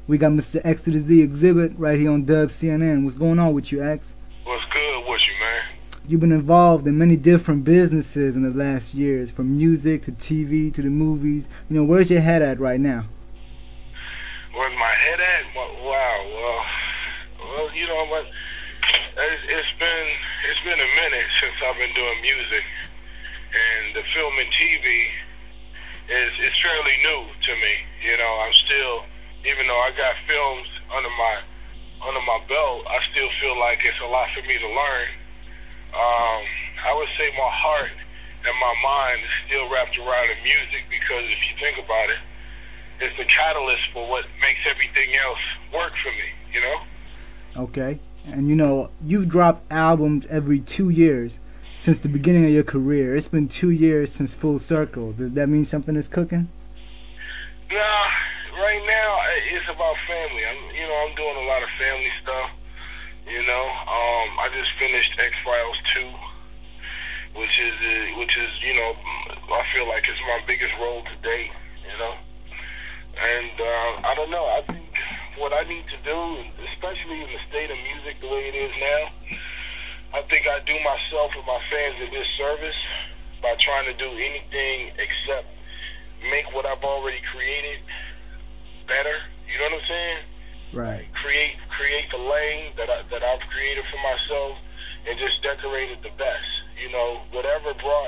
We got Mr. X to the Z Exhibit right here on Dub CNN. What's going on with you, X? What's good with you, man? You've been involved in many different businesses in the last years, from music to TV to the movies. You know, where's your head at right now? Where's my head at? Wow. Well, you know what? It's been a minute since I've been doing music, and the film and TV is fairly new to me. You know, I'm still, even though I got films under my belt, I still feel like it's a lot for me to learn. I would say my heart and my mind is still wrapped around the music, because if you think about it, it's the catalyst for what makes everything else work for me, you know? Okay. And you know, you've dropped albums every 2 years since the beginning of your career. It's been 2 years since Full Circle. Does that mean something is cooking? Nah, right now it's about family. I'm doing a lot of family stuff. You know, I just finished X-Files 2, which is I feel like it's my biggest role to date. You know, and I don't know. I think what I need to do, especially in the state of music the way it is now, I think I do myself and my fans a disservice by trying to do anything except make what I've already created better. You know what I'm saying? Right. Create the lane that I've created for myself, and just decorate it the best. You know, whatever brought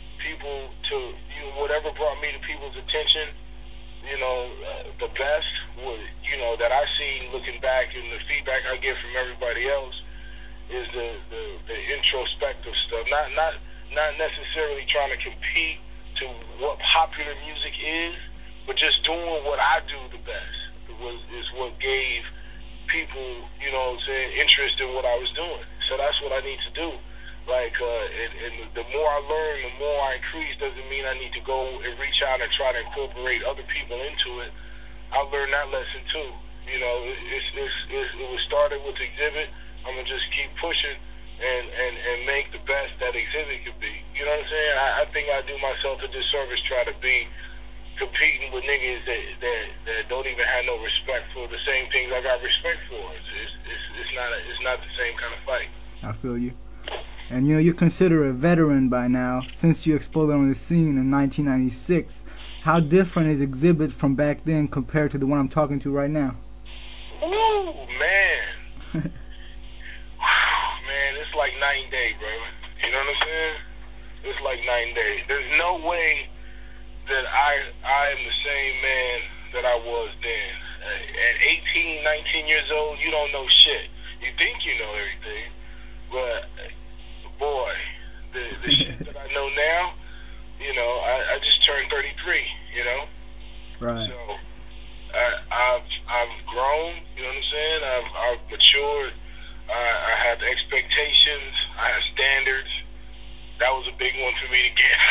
me to people's attention, you know, the best would, you know, that I see looking back, and the feedback I get from everybody else is the introspective stuff. Not necessarily trying to compete to what popular music is, but just doing what I do the best is what gave people, you know what I'm saying, interest in what I was doing. So that's what I need to do. Like, and the more I learn, the more I increase. Doesn't mean I need to go and reach out and try to incorporate other people into it. I learned that lesson too. You know, it was started with Exhibit. I'm gonna just keep pushing and make the best that Exhibit could be. You know what I'm saying? I think I do myself a disservice try to be competing with niggas that don't even have no respect for the same things I got respect for. It's not the same kind of fight. I feel you. And you know, you're considered a veteran by now, since you exploded on the scene in 1996. How different is Exhibit from back then compared to the one I'm talking to right now? Ooh, man. Man, it's like night and day, bro. You know what I'm saying? It's like night and day. There's no way that I am the same man that I was then. At 18, 19 years old, you don't know shit. You think you know everything, but boy, the shit that I know now, you know, I just turned 33, you know? Right. So I've grown, you know what I'm saying? I've matured. I have expectations. I have standards. That was a big one for me to get.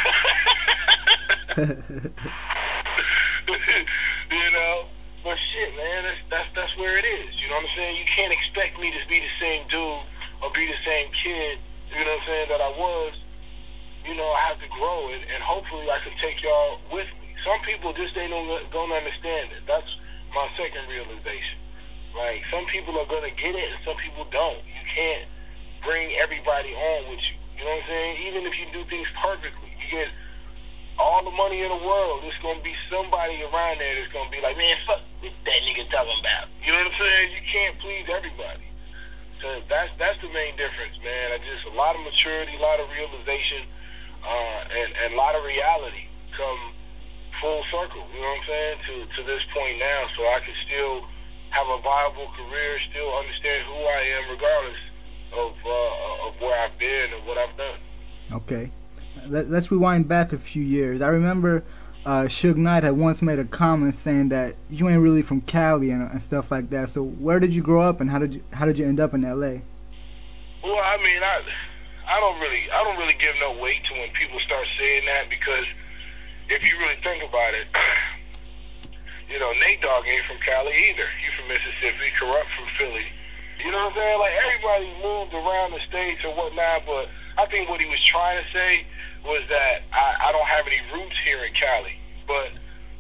You know? But shit, man, that's where it is. You know what I'm saying? You can't expect me to be the same dude or be the same kid, you know what I'm saying, that I was. You know, I have to grow, and hopefully I can take y'all with me. Some people just don't understand it. That's my second realization. Like, some people are going to get it and some people don't. You can't bring everybody on with you. You know what I'm saying? Even if you do things perfectly, you get all the money in the world, there's going to be somebody around there that's going to be like, man, fuck what that nigga talking about. You know what I'm saying? You can't please everybody. So that's the main difference, man. Just a lot of maturity, a lot of realization, and a lot of reality come full circle, you know what I'm saying, to this point now, so I can still have a viable career, still understand who I am regardless of where I've been and what I've done. Okay. Let's rewind back a few years. I remember Suge Knight had once made a comment saying that you ain't really from Cali and stuff like that. So where did you grow up, and how did you end up in L.A.? Well, I mean, I don't really give no weight to when people start saying that, because if you really think about it, you know, Nate Dogg ain't from Cali either. He from Mississippi, Corrupt from Philly. You know what I'm saying? Like, everybody moved around the states or whatnot, but I think what he was trying to say was that I don't have any roots here in Cali. But the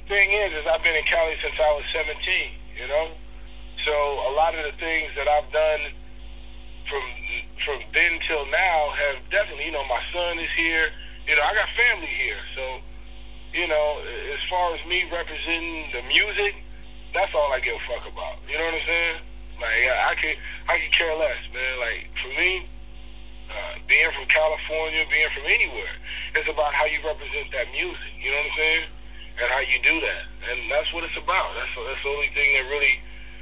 thing is I've been in Cali since I was 17, you know? So a lot of the things that I've done from then till now have definitely, you know, my son is here. You know, I got family here. So, you know, as far as me representing the music, that's all I give a fuck about. You know what I'm saying? Like, I could care less, man. Like, for me, being from California, being from anywhere, it's about how you represent that music. You know what I'm saying? And how you do that. And that's what it's about. That's the only thing that really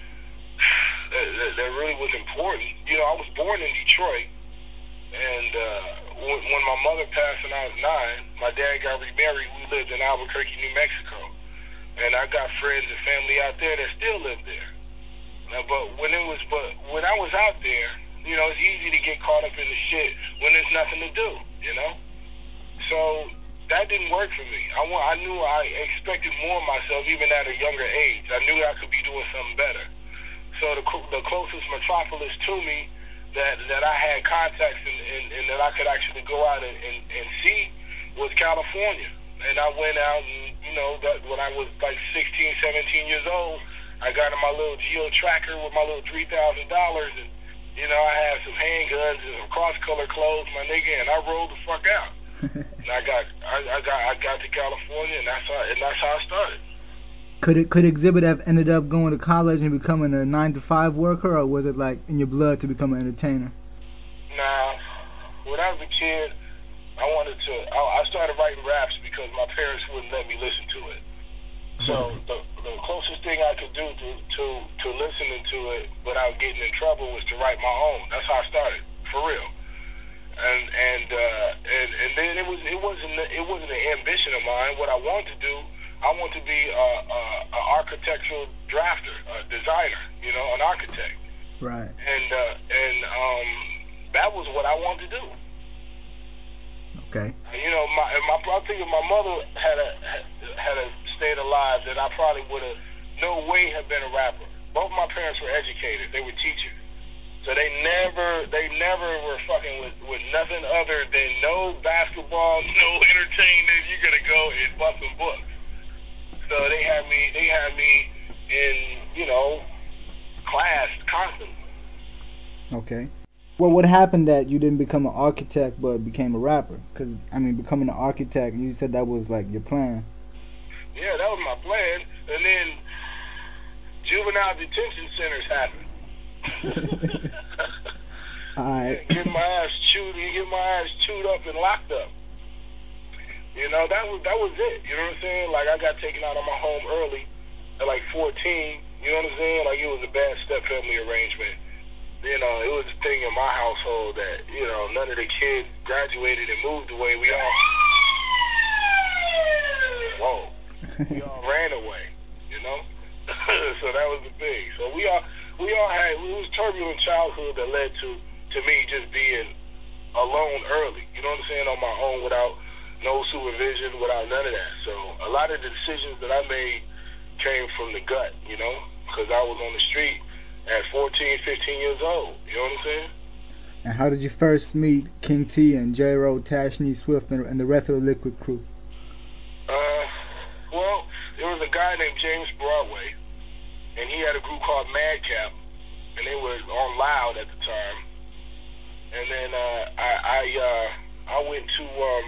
that really was important. You know, I was born in Detroit, and when my mother passed when I was 9, my dad got remarried. We lived in Albuquerque, New Mexico, and I got friends and family out there that still live there. But when I was out there, you know, it's easy to get caught up in the shit when there's nothing to do, you know. So that didn't work for me. I knew I expected more of myself even at a younger age. I knew I could be doing something better. So the closest metropolis to me that I had contacts and that I could actually go out and see was California. And I went out and, you know, that when I was like 16, 17 years old, I got in my little Geo Tracker with my little $3,000 and, you know, I had some handguns and some cross-color clothes, my nigga, and I rolled the fuck out. And I got to California, and that's how I started. Could Exhibit have ended up going to college and becoming a 9-to-5 worker, or was it like in your blood to become an entertainer? Nah, when I was a kid, I started writing raps because my parents wouldn't let me listen to it. So the closest thing I could do to listening to it without getting in trouble was to write my own. That's how I started, for real. And then it wasn't an ambition of mine. What I wanted to do, I want to be an architectural drafter, a designer, you know, an architect. Right. And that was what I wanted to do. Okay. You know, I think if my mother had stayed alive, that I probably would have no way have been a rapper. Both my parents were educated; they were teachers, so they never were fucking with nothing other than no basketball, no entertainment. You're gonna go and bust some books. So they had me in, you know, class constantly. Okay. Well, what happened that you didn't become an architect but became a rapper? Because, I mean, becoming an architect, you said that was like your plan. Yeah, that was my plan. And then juvenile detention centers happened. All right. Get my ass chewed up and locked up. You know, that was it. You know what I'm saying? Like, I got taken out of my home early at like 14. You know what I'm saying? Like, it was a bad step-family arrangement. You know, it was a thing in my household that, you know, none of the kids graduated and moved away. We all ran away, you know? So that was the thing. So we all had, it was turbulent childhood that led to me just being alone early. You know what I'm saying? On my own without no supervision, without none of that. So a lot of the decisions that I made came from the gut, you know, because I was on the street at 14, 15 years old. You know what I'm saying? And how did you first meet King T and J-Ro, Tashni Swift, and the rest of the Liquid crew? Well, there was a guy named James Broadway, and he had a group called Madcap, and they were on Loud at the time. And then I went to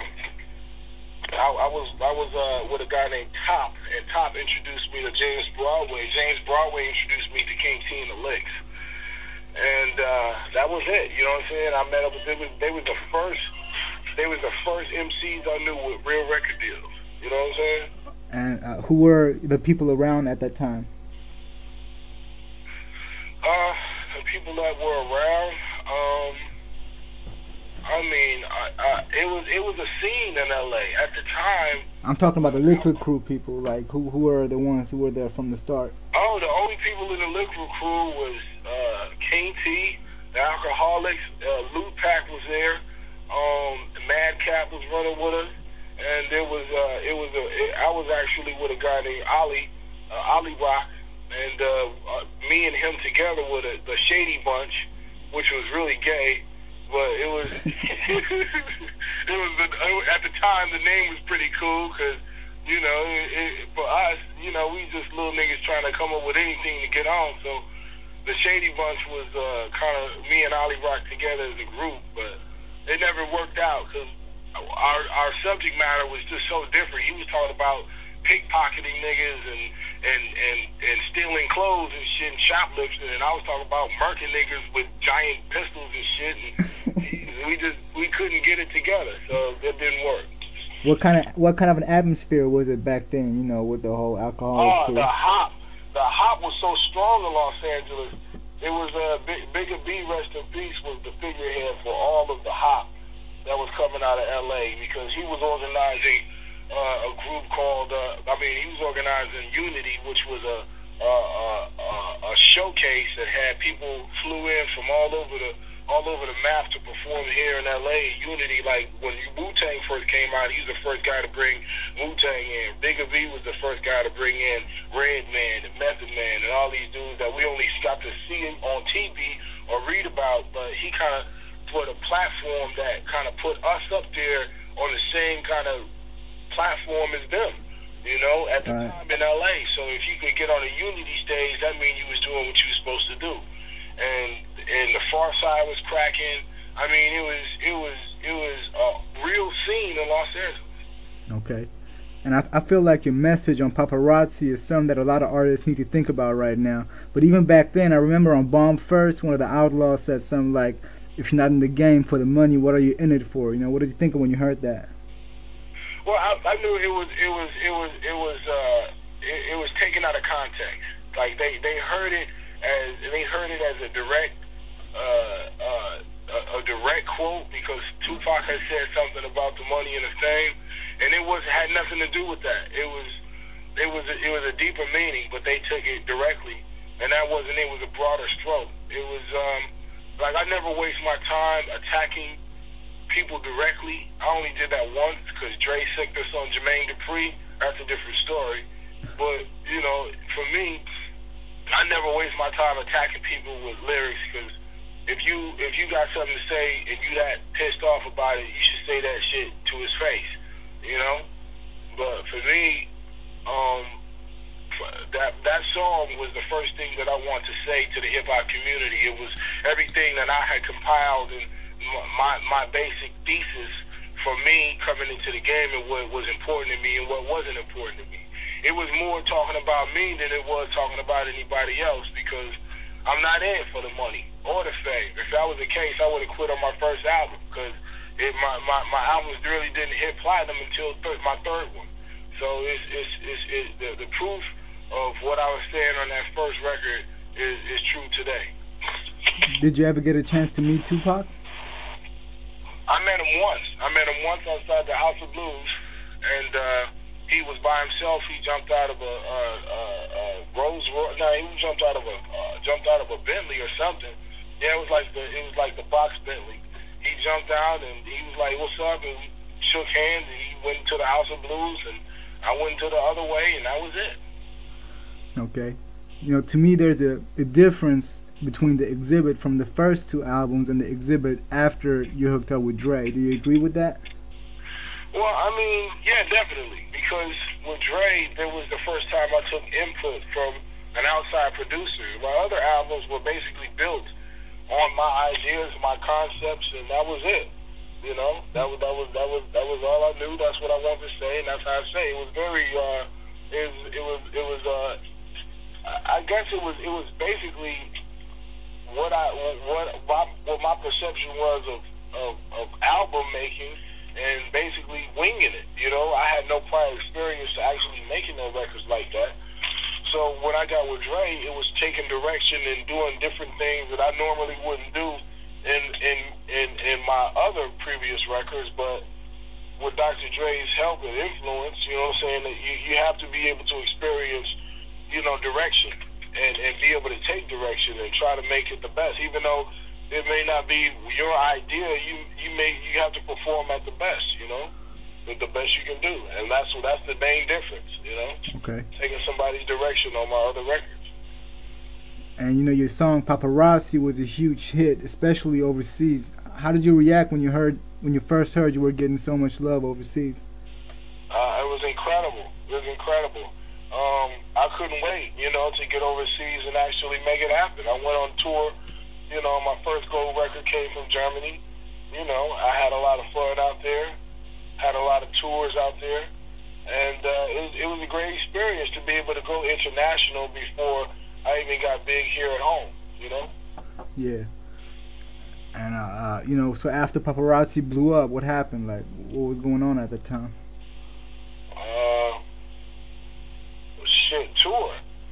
I was with a guy named Top, and Top introduced me to James Broadway. James Broadway introduced me to King T and the Licks, and that was it. You know what I'm saying? I met up with them. They was the first MCs I knew with real record deals. You know what I'm saying? And who were the people around at that time? The people that were around. I mean, it was a scene in LA at the time. I'm talking about the Liquid crew people. Like, who were the ones who were there from the start? Oh, the only people in the Liquid crew was King T, the Alcoholics. Loot Pack was there. Madcap was running with us, and there was I was actually with a guy named Ali Rock, and me and him together with the Shady Bunch, which was really gay. But it was at the time the name was pretty cool because You know, for us, you know, we just little niggas trying to come up with anything to get on. So the Shady Bunch was kind of me and Ollie Rock together as a group, but it never worked out because our subject matter was just so different. He was talking about pickpocketing niggas and stealing clothes and shit and shoplifting, and I was talking about murking niggas with giant pistols and shit, and we couldn't get it together, so it didn't work. What kind of an atmosphere was it back then? You know, with the whole alcohol. The hop was so strong in Los Angeles. It was Bigger B, rest in peace, was the figurehead for all of the hop that was coming out of L.A. because he was organizing a group called. He was organizing Unity, which was a showcase that had people flew in from all over the map to perform here in LA. Unity, like when Wu-Tang first came out, he was the first guy to bring Wu-Tang in. Bigger V was the first guy to bring in Redman and Method Man and all these dudes that we only got to see on TV or read about, but he kind of put a platform that kind of put us up there on the same kind of platform as them, you know, at the time in LA. So if you could get on a Unity stage, that means you was doing what you were supposed to do. And the Far Side was cracking. I mean, it was a real scene in Los Angeles. Okay. And I feel like your message on paparazzi is something that a lot of artists need to think about right now. But even back then, I remember on Bomb First, one of the Outlaws said something like, if you're not in the game for the money, what are you in it for? You know, what did you think of when you heard that? Well, I knew it was taken out of context. Like they heard it as a direct quote because Tupac had said something about the money and the fame, and it had nothing to do with that. It was a deeper meaning, but they took it directly, and that wasn't it. It was a broader stroke. It was like I never waste my time attacking people directly. I only did that once because Dre sicked us on Jermaine Dupri. That's a different story. But, you know, for me, I never waste my time attacking people with lyrics because if you got something to say and you that pissed off about it, you should say that shit to his face, you know? But for me, that song was the first thing that I wanted to say to the hip-hop community. It was everything that I had compiled and my basic thesis for me coming into the game and what was important to me and what wasn't important to me. It was more talking about me than it was talking about anybody else because I'm not in for the money or the fame. If that was the case, I would have quit on my first album because my albums really didn't hit platinum until my third one. So the proof of what I was saying on that first record is true today. Did you ever get a chance to meet Tupac? I met him once outside the House of Blues, and he was by himself. He jumped out of a Rolls Royce. No, he jumped out of a Bentley or something. Yeah, it was like the box Bentley. He jumped out and he was like, "What's up?" And we shook hands. And he went to the House of Blues, and I went to the other way, and that was it. Okay, you know, to me, there's a difference between the Exhibit from the first two albums and the Exhibit after you hooked up with Dre. Do you agree with that? Well, I mean, yeah, definitely. Because with Dre, it was the first time I took input from an outside producer. My other albums were basically built on my ideas, my concepts, and that was it. You know, that was all I knew. That's what I wanted to say, and that's how I say it. It was very, I guess it was basically what my perception was of album making and basically winging it. You know, I had no prior experience to actually making no records like that. So when I got with Dre, it was taking direction and doing different things that I normally wouldn't do in my other previous records. But with Dr. Dre's help and influence, you know what I'm saying, that you have to be able to experience, you know, direction and be able to take direction and try to make it the best, even though it may not be your idea. You have to perform at the best, you know, with the best you can do, and that's the main difference, you know. Okay. Taking somebody's direction on my other records. And you know, your song "Paparazzi" was a huge hit, especially overseas. How did you react when you first heard you were getting so much love overseas? It was incredible. It was incredible. I couldn't wait, to get overseas and actually make it happen. I went on tour. My first gold record came from Germany. I had a lot of fun out there. Had a lot of tours out there. And it was a great experience to be able to go international before I even got big here at home, Yeah. And so after Paparazzi blew up, what happened? Like, what was going on at the time? Tour.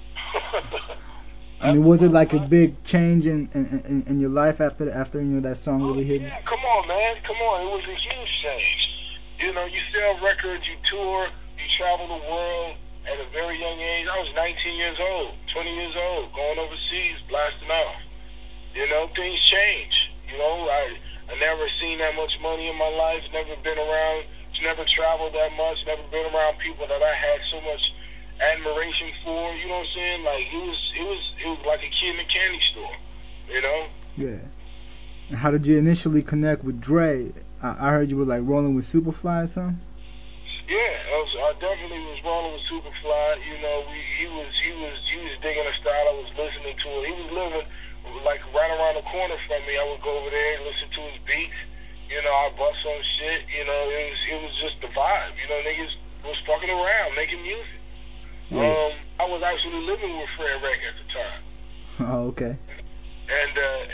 I mean, was it like a big change in your life after that song really hit? Yeah, come on, man, come on. It was a huge change. You sell records, you tour, you travel the world at a very young age. I was 19 years old, 20 years old, going overseas, blasting off. Things change. I never seen that much money in my life. Never been around. Never traveled that much. Never been around people that I had so much admiration for. You know what I'm saying? Like it was like a kid in a candy store. Yeah. And how did you initially connect with Dre? I heard you were like rolling with Superfly or something. Yeah, I definitely was rolling with Superfly. He was digging the style. I was listening to it. He was living like right around the corner from me. I would go over there and listen to his beats. I bust on shit. It was just the vibe. Niggas was fucking around making music. Yeah. I was actually living with Fred Wreck at the time. Oh, okay. And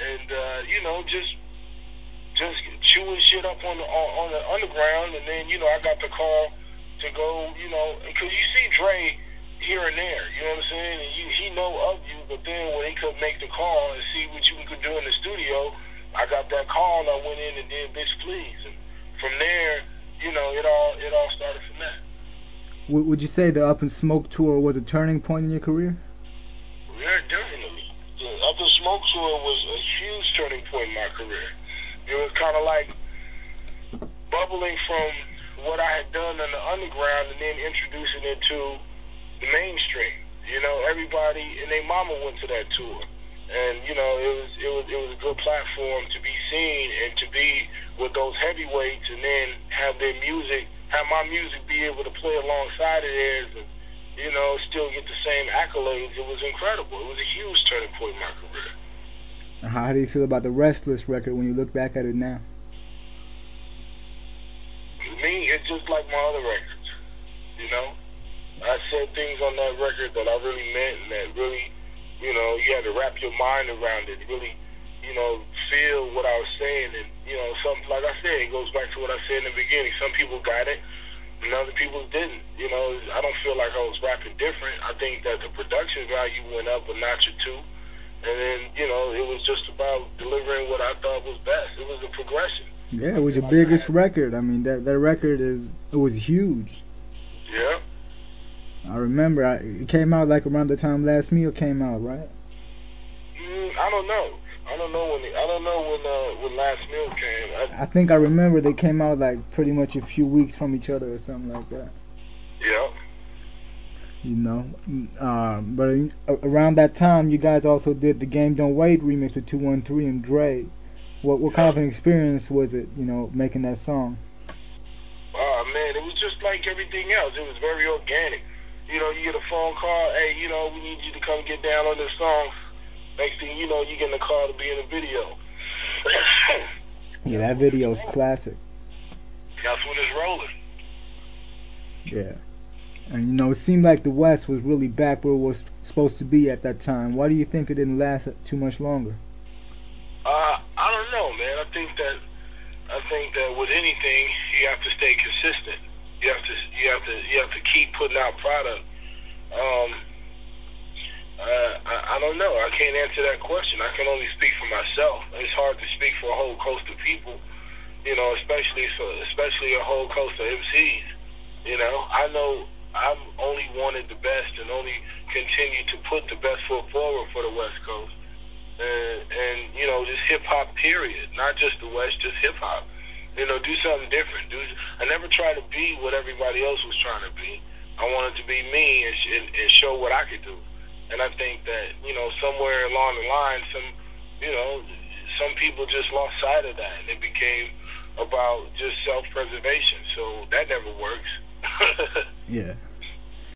just chewing shit up on the underground, and then I got the call to go, because you see Dre here and there, you know what I'm saying, and he know of you, but then when he could make the call and see what you could do in the studio, I got that call and I went in and did Bitch Please, and from there, it all started from that. Would you say the Up in Smoke tour was a turning point in your career? Yeah, definitely. The Up in Smoke tour was a huge turning point in my career. It was kind of like bubbling from what I had done in the underground and then introducing it to the mainstream. Everybody and their mama went to that tour, and it was a good platform to be seen and to be with those heavyweights, and then have my music be able to play alongside of theirs, and still get the same accolades. It was incredible. It was a huge turning point in my career. How do you feel about the Restless record when you look back at it now? To me, it's just like my other records. I said things on that record that I really meant, and that really, you had to wrap your mind around it. Really, feel what I was saying, and something like I said, it goes back to what I said in the beginning. Some people got it, and other people didn't. I don't feel like I was rapping different. I think that the production value went up a notch or two. And then, it was just about delivering what I thought was best. It was a progression. Yeah, it was your biggest record. I mean, that record it was huge. Yeah. I remember it came out like around the time Last Meal came out, right? I don't know. I don't know when Last Meal came. I think I remember they came out like pretty much a few weeks from each other or something like that. Yeah. But around that time, you guys also did the Game Don't Wait remix with 213 and Dre. What kind of an experience was it, making that song? Man, it was just like everything else. It was very organic. You get a phone call, hey, we need you to come get down on this song. Next thing you know, you get in the car to be in a video. Yeah, that video is classic. That's when it's rolling. Yeah. And, it seemed like the West was really back where it was supposed to be at that time. Why do you think it didn't last too much longer? I don't know, man. I think that with anything, you have to stay consistent. You have to keep putting out product. I don't know. I can't answer that question. I can only speak for myself. It's hard to speak for a whole coast of people, especially a whole coast of MCs. I know I'm only wanted the best and only continue to put the best foot forward for the West Coast. And just hip hop, period. Not just the West, just hip hop. Do something different. I never tried to be what everybody else was trying to be. I wanted to be me and show what I could do. And I think that, somewhere along the line, some people just lost sight of that, and it became about just self-preservation. So that never works. Yeah.